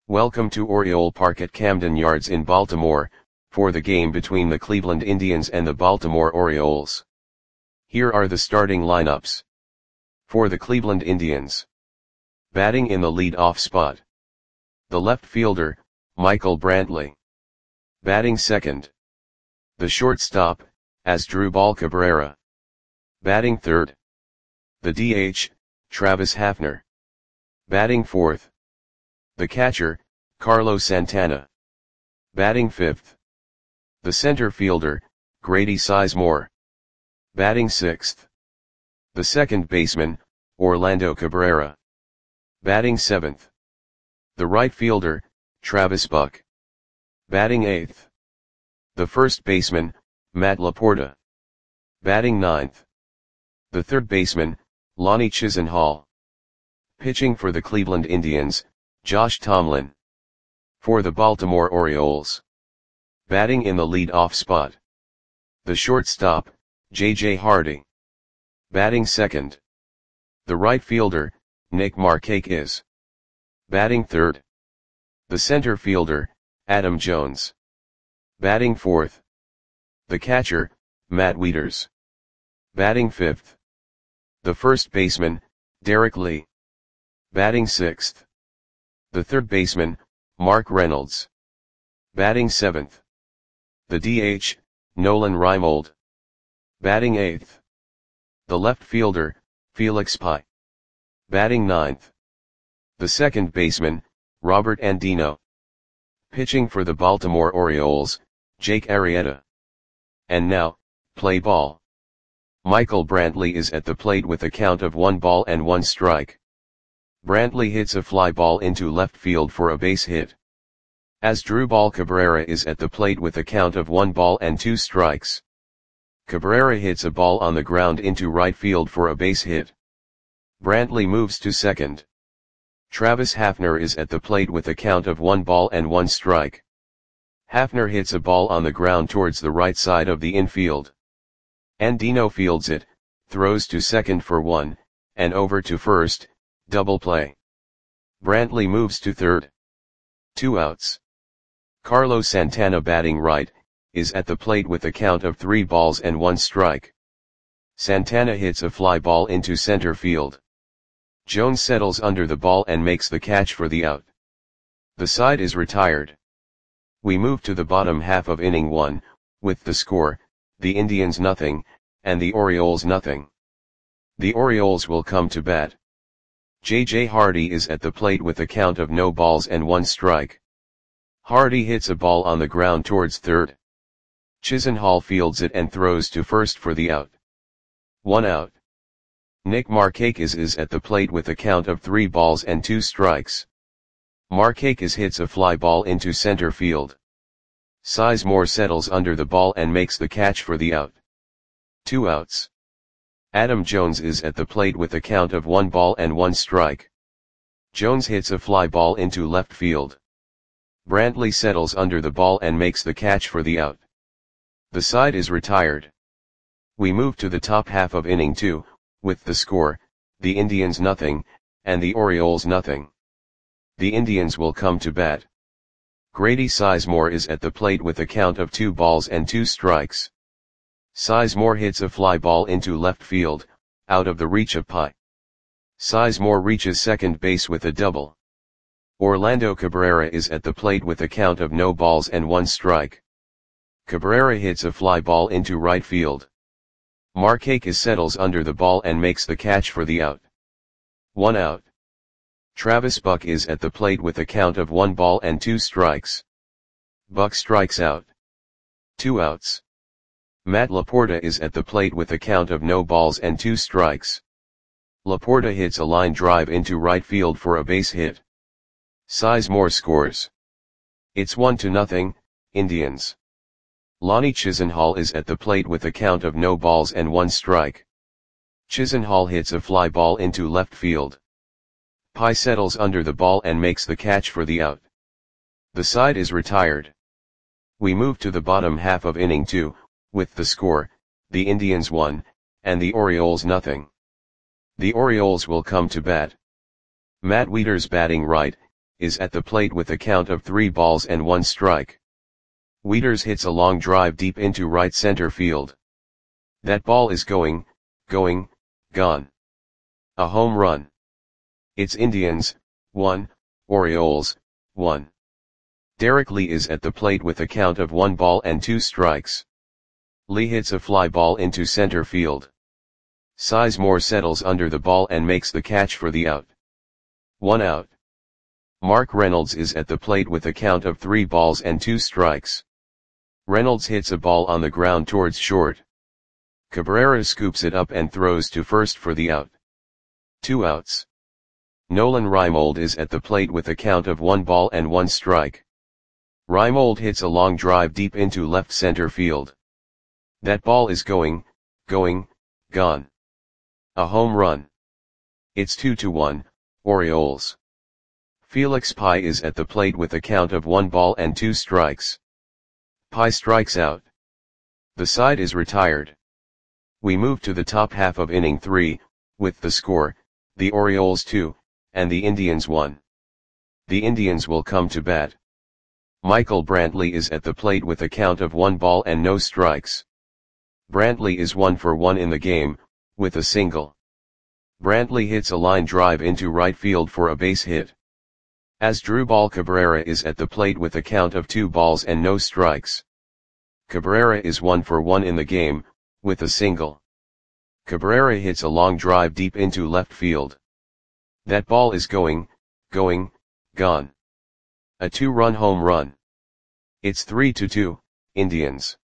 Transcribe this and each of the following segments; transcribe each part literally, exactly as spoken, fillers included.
Welcome to Oriole Park at Camden Yards in Baltimore, for the game between the Cleveland Indians and the Baltimore Orioles. Here are the starting lineups. For the Cleveland Indians. Batting in the lead-off spot. The left fielder, Michael Brantley. Batting second. The shortstop, Asdrubal Cabrera. Batting third. The D H, Travis Hafner. Batting fourth. The catcher, Carlos Santana. Batting fifth. The center fielder, Grady Sizemore. Batting sixth. The second baseman, Orlando Cabrera. Batting seventh. The right fielder, Travis Buck. Batting eighth. The first baseman, Matt Laporta. Batting ninth. The third baseman, Lonnie Chisenhall. Pitching for the Cleveland Indians, Josh Tomlin. For the Baltimore Orioles. Batting in the lead-off spot. The shortstop, J J Hardy. Batting second. The right fielder, Nick Markakis. Batting third. The center fielder, Adam Jones. Batting fourth. The catcher, Matt Wieters. Batting fifth. The first baseman, Derek Lee. Batting sixth. The third baseman, Mark Reynolds. Batting seventh. The D H, Nolan Reimold. Batting eighth. The left fielder, Felix Pie. Batting ninth. The second baseman, Robert Andino. Pitching for the Baltimore Orioles, Jake Arrieta. And now, play ball. Michael Brantley is at the plate with a count of one ball and one strike. Brantley hits a fly ball into left field for a base hit. Asdrubal Cabrera is at the plate with a count of one ball and two strikes. Cabrera hits a ball on the ground into right field for a base hit. Brantley moves to second. Travis Hafner is at the plate with a count of one ball and one strike. Hafner hits a ball on the ground towards the right side of the infield. Andino fields it, throws to second for one, and over to first, double play. Brantley moves to third. Two outs. Carlos Santana, batting right, is at the plate with a count of three balls and one strike. Santana hits a fly ball into center field. Jones settles under the ball and makes the catch for the out. The side is retired. We move to the bottom half of inning one, with the score, the Indians nothing, and the Orioles nothing. The Orioles will come to bat. J J Hardy is at the plate with a count of no balls and one strike. Hardy hits a ball on the ground towards third. Chisenhall fields it and throws to first for the out. One out. Nick Markakis is at the plate with a count of three balls and two strikes. Markakis hits a fly ball into center field. Sizemore settles under the ball and makes the catch for the out. Two outs. Adam Jones is at the plate with a count of one ball and one strike. Jones hits a fly ball into left field. Brantley settles under the ball and makes the catch for the out. The side is retired. We move to the top half of inning two, with the score, the Indians nothing, and the Orioles nothing. The Indians will come to bat. Grady Sizemore is at the plate with a count of two balls and two strikes. Sizemore hits a fly ball into left field, out of the reach of Pie. Sizemore reaches second base with a double. Orlando Cabrera is at the plate with a count of no balls and one strike. Cabrera hits a fly ball into right field. Markakis settles under the ball and makes the catch for the out. One out. Travis Buck is at the plate with a count of one ball and two strikes. Buck strikes out. Two outs. Matt Laporta is at the plate with a count of no balls and two strikes. Laporta hits a line drive into right field for a base hit. Sizemore scores. It's one to nothing, Indians. Lonnie Chisenhall is at the plate with a count of no balls and one strike. Chisenhall hits a fly ball into left field. Pie settles under the ball and makes the catch for the out. The side is retired. We move to the bottom half of inning two, with the score, the Indians one, and the Orioles nothing. The Orioles will come to bat. Matt Wieters, batting right, is at the plate with a count of three balls and one strike. Wieters hits a long drive deep into right center field. That ball is going, going, gone. A home run. It's Indians, one, Orioles, one. Derek Lee is at the plate with a count of one ball and two strikes. Lee hits a fly ball into center field. Sizemore settles under the ball and makes the catch for the out. One out. Mark Reynolds is at the plate with a count of three balls and two strikes. Reynolds hits a ball on the ground towards short. Cabrera scoops it up and throws to first for the out. Two outs. Nolan Reimold is at the plate with a count of one ball and one strike. Reimold hits a long drive deep into left center field. That ball is going, going, gone. A home run. It's two to one, Orioles. Felix Pie is at the plate with a count of one ball and two strikes. Pie strikes out. The side is retired. We move to the top half of inning three, with the score, the Orioles two, and the Indians one. The Indians will come to bat. Michael Brantley is at the plate with a count of one ball and no strikes. Brantley is one for one in the game, with a single. Brantley hits a line drive into right field for a base hit. Asdrubal Cabrera is at the plate with a count of two balls and no strikes. Cabrera is one for one in the game, with a single. Cabrera hits a long drive deep into left field. That ball is going, going, gone. A two-run home run. It's three to two, Indians.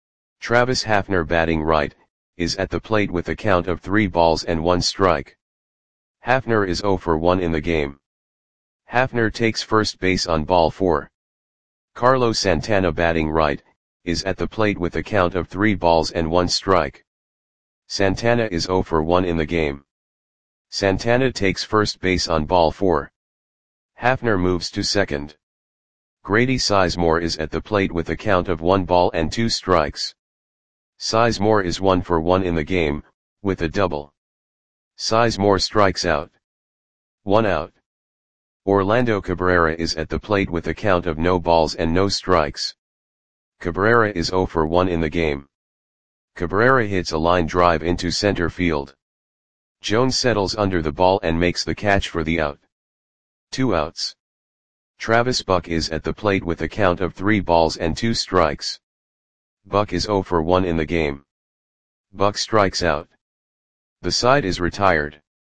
Travis Hafner, batting right, is at the plate with a count of three balls and one strike. Hafner is zero for one in the game. Hafner takes first base on ball four. Carlos Santana, batting right, is at the plate with a count of three balls and one strike. Santana is zero for one in the game. Santana takes first base on ball four. Hafner moves to second. Grady Sizemore is at the plate with a count of one ball and two strikes. Sizemore is one for one in the game, with a double. Sizemore strikes out. One out. Orlando Cabrera is at the plate with a count of no balls and no strikes. Cabrera is zero for one in the game. Cabrera hits a line drive into center field. Jones settles under the ball and makes the catch for the out. Two outs. Travis Buck is at the plate with a count of three balls and two strikes. Buck is zero for one in the game. Buck strikes out. The side is retired.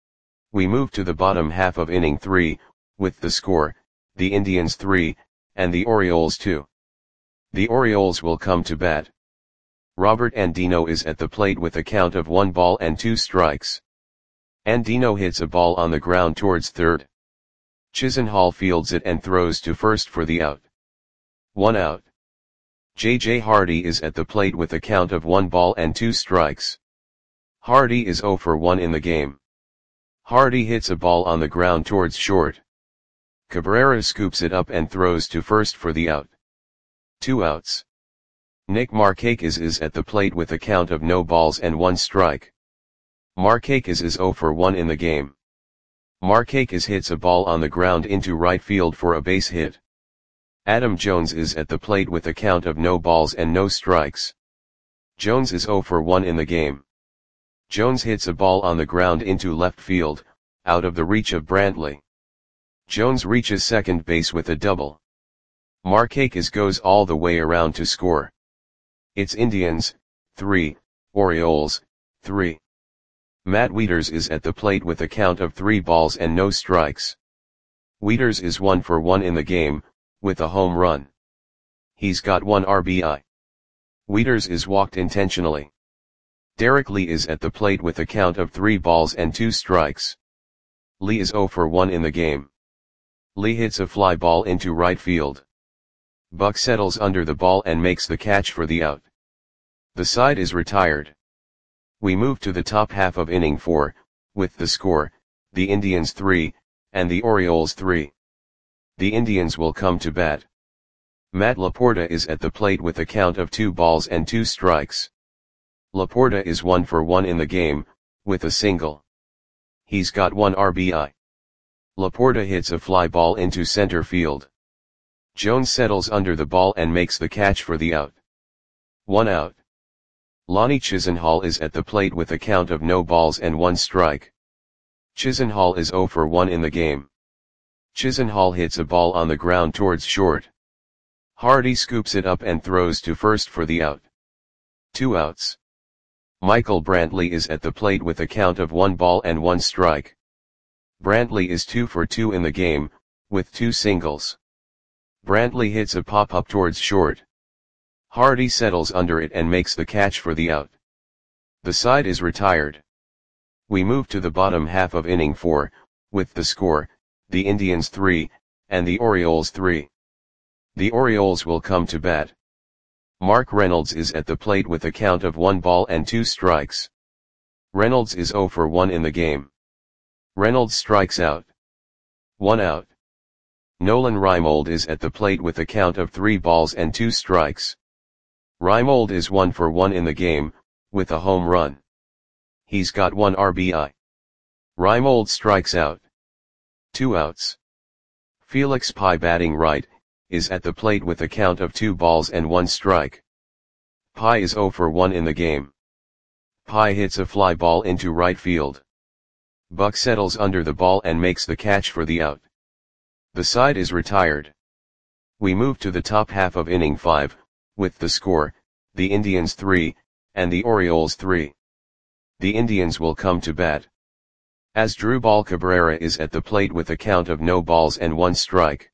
We move to the bottom half of inning three, with the score, the Indians three, and the Orioles two. The Orioles will come to bat. Robert Andino is at the plate with a count of one ball and two strikes. Andino hits a ball on the ground towards third. Chisenhall fields it and throws to first for the out. One out. J J Hardy is at the plate with a count of one ball and two strikes. Hardy is zero for one in the game. Hardy hits a ball on the ground towards short. Cabrera scoops it up and throws to first for the out. Two outs. Nick Markakis is at the plate with a count of no balls and one strike. Markakis is zero for one in the game. Markakis hits a ball on the ground into right field for a base hit. Adam Jones is at the plate with a count of no balls and no strikes. Jones is zero for one in the game. Jones hits a ball on the ground into left field, out of the reach of Brantley. Jones reaches second base with a double. Markakis goes all the way around to score. It's Indians, three, Orioles, three. Matt Wieters is at the plate with a count of three balls and no strikes. Wieters is one for one in the game, with a home run. He's got one R B I. Wieters is walked intentionally. Derek Lee is at the plate with a count of three balls and two strikes. Lee is zero for one in the game. Lee hits a fly ball into right field. Buck settles under the ball and makes the catch for the out. The side is retired. We move to the top half of inning four, with the score, the Indians three, and the Orioles three. The Indians will come to bat. Matt Laporta is at the plate with a count of two balls and two strikes. Laporta is one for one in the game, with a single. He's got one R B I. Laporta hits a fly ball into center field. Jones settles under the ball and makes the catch for the out. One out. Lonnie Chisenhall is at the plate with a count of no balls and one strike. Chisenhall is zero for one in the game. Chisenhall hits a ball on the ground towards short. Hardy scoops it up and throws to first for the out. Two outs. Michael Brantley is at the plate with a count of one ball and one strike. Brantley is two for two in the game, with two singles. Brantley hits a pop-up towards short. Hardy settles under it and makes the catch for the out. The side is retired. We move to the bottom half of inning four, with the score, the Indians three, and the Orioles three. The Orioles will come to bat. Mark Reynolds is at the plate with a count of one ball and two strikes. Reynolds is zero for one in the game. Reynolds strikes out. One out. Nolan Reimold is at the plate with a count of three balls and two strikes. Reimold is one for one in the game, with a home run. He's got one R B I. Reimold strikes out. Two outs. Felix Pye, batting right, is at the plate with a count of two balls and one strike. Pye is zero for one in the game. Pye hits a fly ball into right field. Buck settles under the ball and makes the catch for the out. The side is retired. We move to the top half of inning five, with the score, the Indians three, and the Orioles three. The Indians will come to bat. Asdrubal Cabrera is at the plate with a count of no balls and one strike.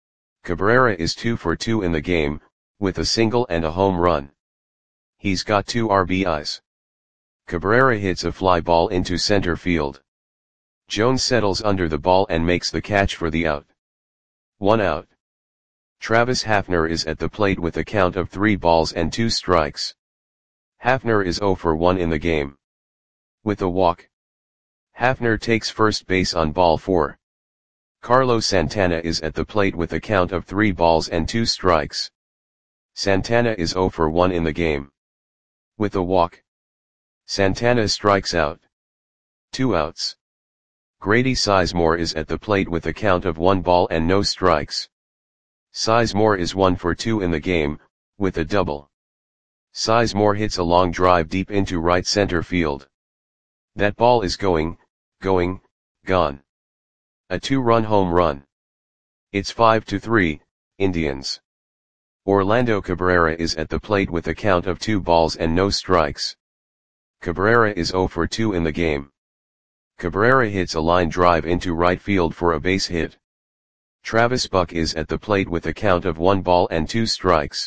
Cabrera is two for two in the game, with a single and a home run. He's got two R B Is. Cabrera hits a fly ball into center field. Jones settles under the ball and makes the catch for the out. One out. Travis Hafner is at the plate with a count of three balls and two strikes. Hafner is zero for one in the game. With a walk. Hafner takes first base on ball four. Carlos Santana is at the plate with a count of three balls and two strikes. Santana is zero for one in the game. With a walk. Santana strikes out. Two outs. Grady Sizemore is at the plate with a count of one ball and no strikes. Sizemore is one for two in the game, with a double. Sizemore hits a long drive deep into right center field. That ball is going, going, gone. A two-run home run. It's five to three, Indians. Orlando Cabrera is at the plate with a count of two balls and no strikes. Cabrera is zero for two in the game. Cabrera hits a line drive into right field for a base hit. Travis Buck is at the plate with a count of one ball and two strikes.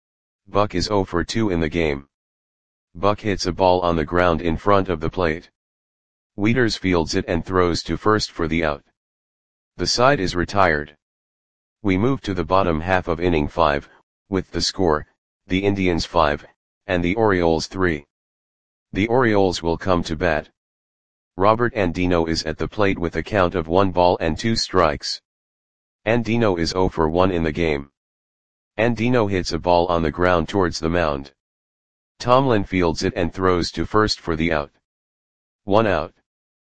Buck is zero for two in the game. Buck hits a ball on the ground in front of the plate. Wieters fields it and throws to first for the out. The side is retired. We move to the bottom half of inning five, with the score, the Indians five, and the Orioles three. The Orioles will come to bat. Robert Andino is at the plate with a count of one ball and two strikes. Andino is zero for one in the game. Andino hits a ball on the ground towards the mound. Tomlin fields it and throws to first for the out. One out.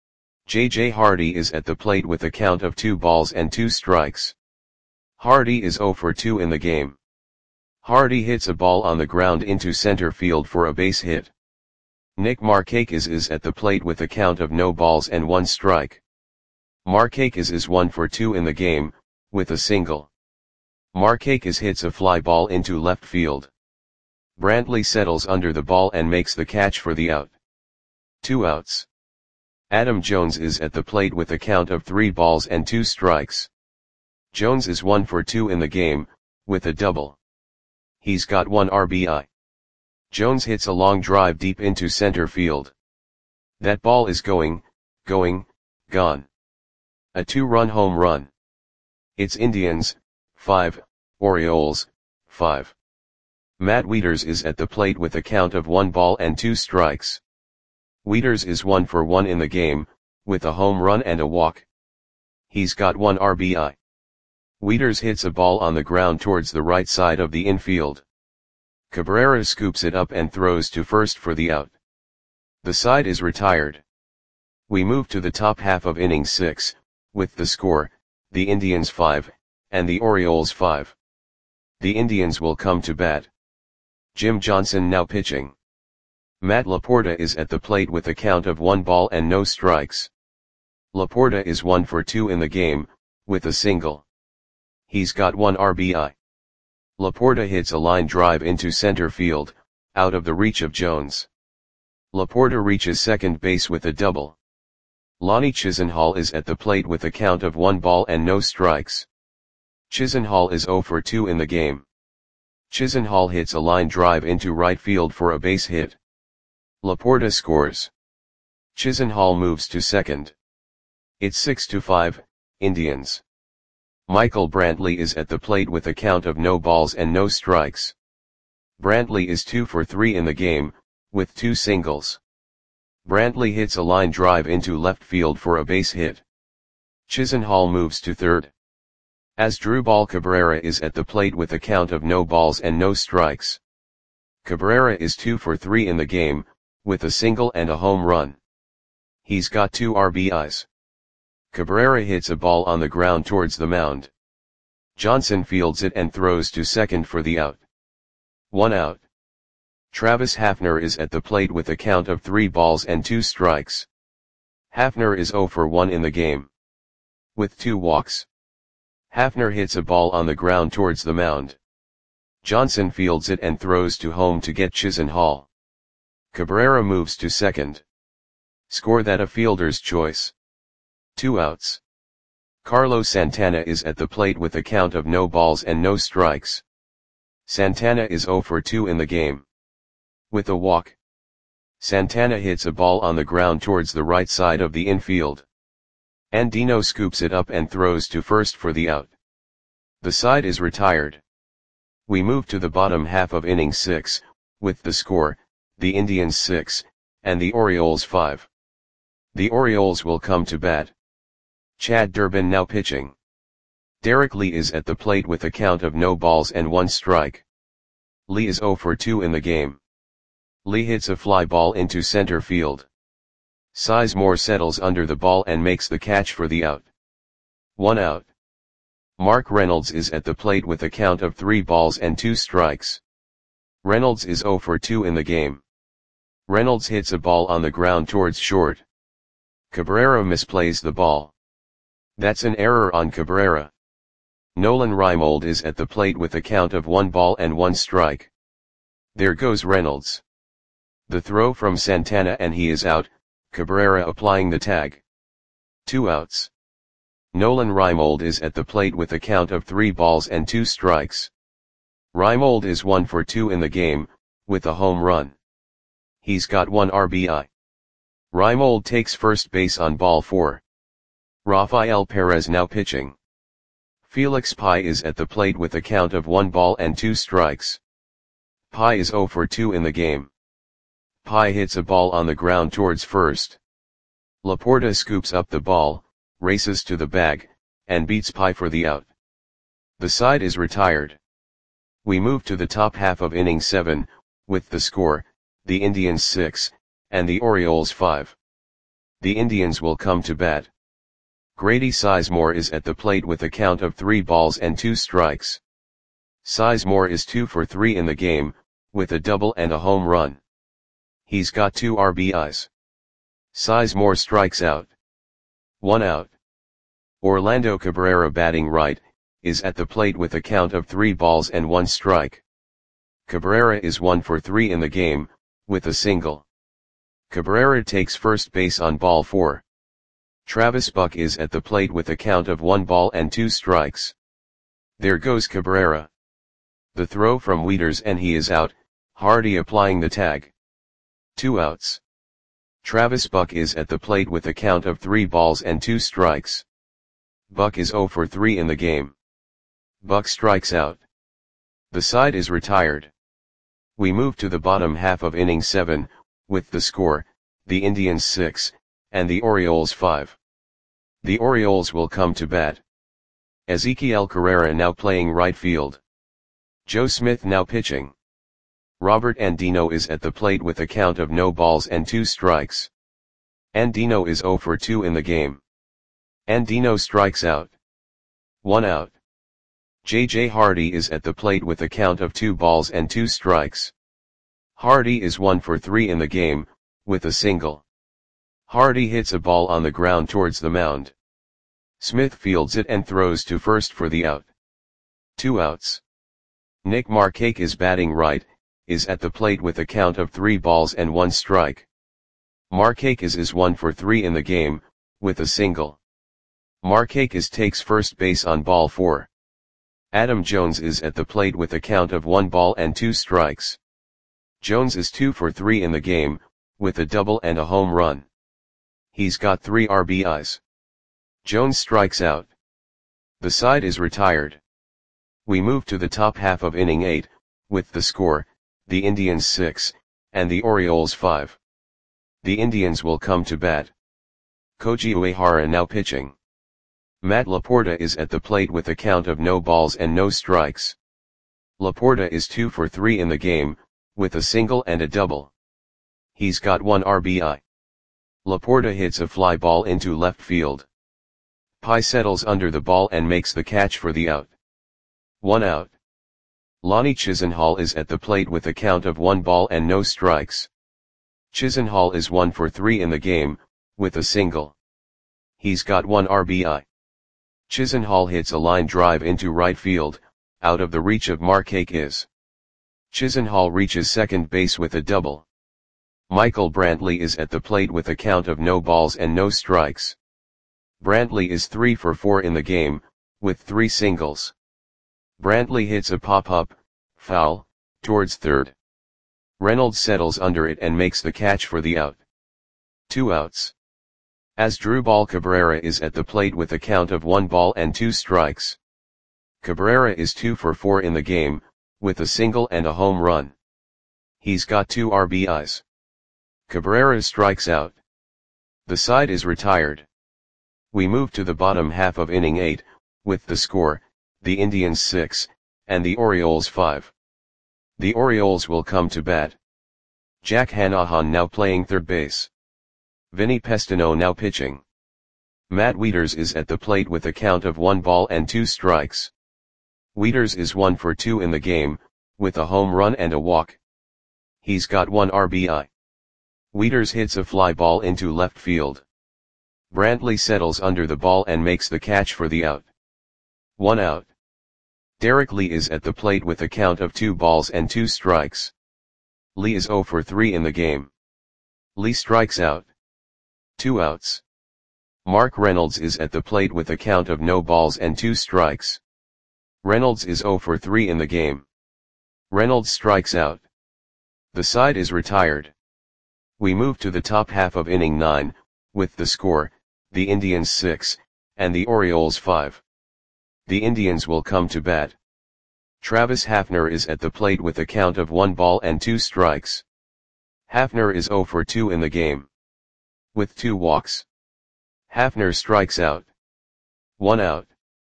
J J Hardy is at the plate with a count of two balls and two strikes. Hardy is zero for two in the game. Hardy hits a ball on the ground into center field for a base hit. Nick Markakis is at the plate with a count of no balls and one strike. Markakis is one for two in the game, with a single. Markakis hits a fly ball into left field. Brantley settles under the ball and makes the catch for the out. Two outs. Adam Jones is at the plate with a count of three balls and two strikes. Jones is one for two in the game, with a double. He's got one R B I. Jones hits a long drive deep into center field. That ball is going, going, gone. A two-run home run. It's Indians, five, Orioles, five. Matt Wieters is at the plate with a count of one ball and two strikes. Wieters is one for one in the game, with a home run and a walk. He's got one R B I. Wieters hits a ball on the ground towards the right side of the infield. Cabrera scoops it up and throws to first for the out. The side is retired. We move to the top half of inning six, with the score, the Indians five, and the Orioles five. The Indians will come to bat. Jim Johnson now pitching. Matt Laporta is at the plate with a count of one ball and no strikes. Laporta is one for two in the game, with a single. He's got one R B I. Laporta hits a line drive into center field, out of the reach of Jones. Laporta reaches second base with a double. Lonnie Chisenhall is at the plate with a count of one ball and no strikes. Chisenhall is zero for two in the game. Chisenhall hits a line drive into right field for a base hit. Laporta scores. Chisenhall moves to second. It's six to five, Indians. Michael Brantley is at the plate with a count of no balls and no strikes. Brantley is two for three in the game, with two singles. Brantley hits a line drive into left field for a base hit. Chisenhall moves to third. Asdrubal Cabrera is at the plate with a count of no balls and no strikes. Cabrera is two for three in the game, with a single and a home run. He's got two R B Is. Cabrera hits a ball on the ground towards the mound. Johnson fields it and throws to second for the out. One out. Travis Hafner is at the plate with a count of three balls and two strikes. Hafner is zero for one in the game, with two walks. Hafner hits a ball on the ground towards the mound. Johnson fields it and throws to home to get Chisenhall. Cabrera moves to second. Score that a fielder's choice. Two outs. Carlos Santana is at the plate with a count of no balls and no strikes. Santana is zero for two in the game, with a walk. Santana hits a ball on the ground towards the right side of the infield. Andino scoops it up and throws to first for the out. The side is retired. We move to the bottom half of inning six, with the score, the Indians six, and the Orioles five. The Orioles will come to bat. Chad Durbin now pitching. Derek Lee is at the plate with a count of no balls and one strike. Lee is zero for two in the game. Lee hits a fly ball into center field. Sizemore settles under the ball and makes the catch for the out. One out. Mark Reynolds is at the plate with a count of three balls and two strikes. Reynolds is zero for two in the game. Reynolds hits a ball on the ground towards short. Cabrera misplays the ball. That's an error on Cabrera. Nolan Reimold is at the plate with a count of one ball and one strike. There goes Reynolds. The throw from Santana and he is out, Cabrera applying the tag. Two outs. Nolan Reimold is at the plate with a count of three balls and two strikes. Reimold is one for two in the game, with a home run. He's got one R B I. Reimold takes first base on ball four. Rafael Perez now pitching. Felix Pie is at the plate with a count of one ball and two strikes. Pie is zero for two in the game. Pie hits a ball on the ground towards first. Laporta scoops up the ball, races to the bag, and beats Pie for the out. The side is retired. We move to the top half of inning seven, with the score, the Indians six, and the Orioles five. The Indians will come to bat. Grady Sizemore is at the plate with a count of three balls and two strikes. Sizemore is two for three in the game, with a double and a home run. He's got two R B Is. Sizemore strikes out. One out. Orlando Cabrera batting right, is at the plate with a count of three balls and one strike. Cabrera is one for three in the game, with a single. Cabrera takes first base on ball four. Travis Buck is at the plate with a count of one ball and two strikes. There goes Cabrera. The throw from Wieters and he is out, Hardy applying the tag. Two outs. Travis Buck is at the plate with a count of three balls and two strikes. Buck is zero for three in the game. Buck strikes out. The side is retired. We move to the bottom half of inning seven, with the score, the Indians six, and the Orioles five. The Orioles will come to bat. Ezequiel Carrera now playing right field. Joe Smith now pitching. Robert Andino is at the plate with a count of no balls and two strikes. Andino is zero for two in the game. Andino strikes out. One out. J J Hardy is at the plate with a count of two balls and two strikes. Hardy is one for three in the game, with a single. Hardy hits a ball on the ground towards the mound. Smith fields it and throws to first for the out. Two outs. Nick Markakis batting right, is at the plate with a count of three balls and one strike. Markakis is one for three in the game, with a single. Markakis takes first base on ball four. Adam Jones is at the plate with a count of one ball and two strikes. Jones is two for three in the game, with a double and a home run. He's got three R B Is. Jones strikes out. The side is retired. We move to the top half of inning eight, with the score, the Indians six, and the Orioles five. The Indians will come to bat. Koji Uehara now pitching. Matt Laporta is at the plate with a count of no balls and no strikes. Laporta is two for three in the game, with a single and a double. He's got one R B I. Laporta hits a fly ball into left field. Pai settles under the ball and makes the catch for the out. One out. Lonnie Chisenhall is at the plate with a count of one ball and no strikes. Chisenhall is one for three in the game, with a single. He's got one R B I. Chisenhall hits a line drive into right field, out of the reach of Markakis. Chisenhall reaches second base with a double. Michael Brantley is at the plate with a count of no balls and no strikes. Brantley is three for four in the game, with three singles. Brantley hits a pop-up, foul, towards third. Reynolds settles under it and makes the catch for the out. Two outs. Asdrubal Cabrera is at the plate with a count of one ball and two strikes. Cabrera is two for four in the game, with a single and a home run. He's got two R B Is. Cabrera strikes out. The side is retired. We move to the bottom half of inning eight, with the score, the Indians six, and the Orioles five. The Orioles will come to bat. Jack Hanahan now playing third base. Vinny Pestano now pitching. Matt Wieters is at the plate with a count of one ball and two strikes. Wieters is one for two in the game, with a home run and a walk. He's got one R B I. Wieters hits a fly ball into left field. Brantley settles under the ball and makes the catch for the out. One out. Derek Lee is at the plate with a count of two balls and two strikes. Lee is zero for three in the game. Lee strikes out. Two outs. Mark Reynolds is at the plate with a count of no balls and two strikes. Reynolds is zero for three in the game. Reynolds strikes out. The side is retired. We move to the top half of inning nine, with the score, the Indians six, and the Orioles five. The Indians will come to bat. Travis Hafner is at the plate with a count of one ball and two strikes. Hafner is zero for two in the game. With two walks. Hafner strikes out. One out.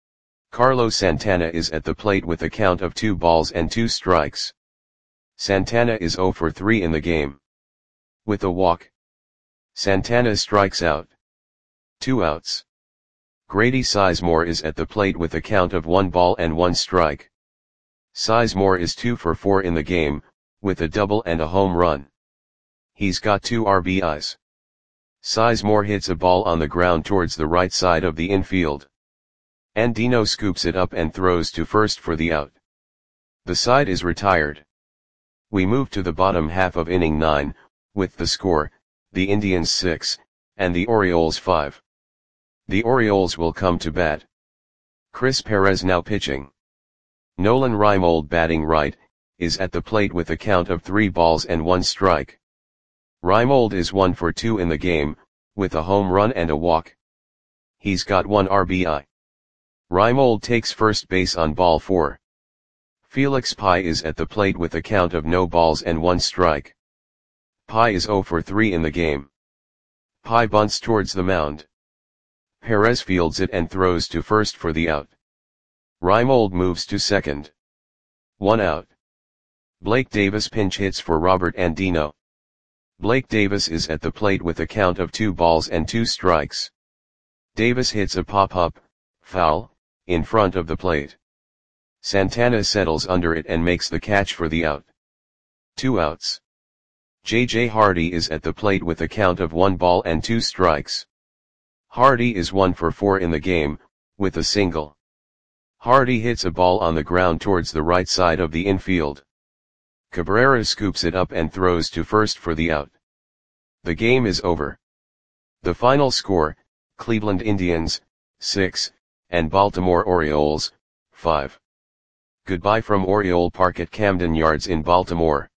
Carlos Santana is at the plate with a count of two balls and two strikes. Santana is zero for three in the game. With a walk. Santana strikes out. Two outs. Grady Sizemore is at the plate with a count of one ball and one strike. Sizemore is two for four in the game, with a double and a home run. He's got two R B Is. Sizemore hits a ball on the ground towards the right side of the infield. Andino scoops it up and throws to first for the out. The side is retired. We move to the bottom half of inning nine, with the score, the Indians six, and the Orioles five. The Orioles will come to bat. Chris Perez now pitching. Nolan Reimold batting right, is at the plate with a count of three balls and one strike. Reimold is one for two in the game, with a home run and a walk. He's got one R B I. Reimold takes first base on ball four. Felix Pai is at the plate with a count of no balls and one strike. Pai is zero for three in the game. Pai bunts towards the mound. Perez fields it and throws to first for the out. Reimold moves to second. One out. Blake Davis pinch hits for Robert Andino. Blake Davis is at the plate with a count of two balls and two strikes. Davis hits a pop-up, foul, in front of the plate. Santana settles under it and makes the catch for the out. Two outs. J J Hardy is at the plate with a count of one ball and two strikes. Hardy is one for four in the game, with a single. Hardy hits a ball on the ground towards the right side of the infield. Cabrera scoops it up and throws to first for the out. The game is over. The final score, Cleveland Indians, six, and Baltimore Orioles, five. Goodbye from Oriole Park at Camden Yards in Baltimore.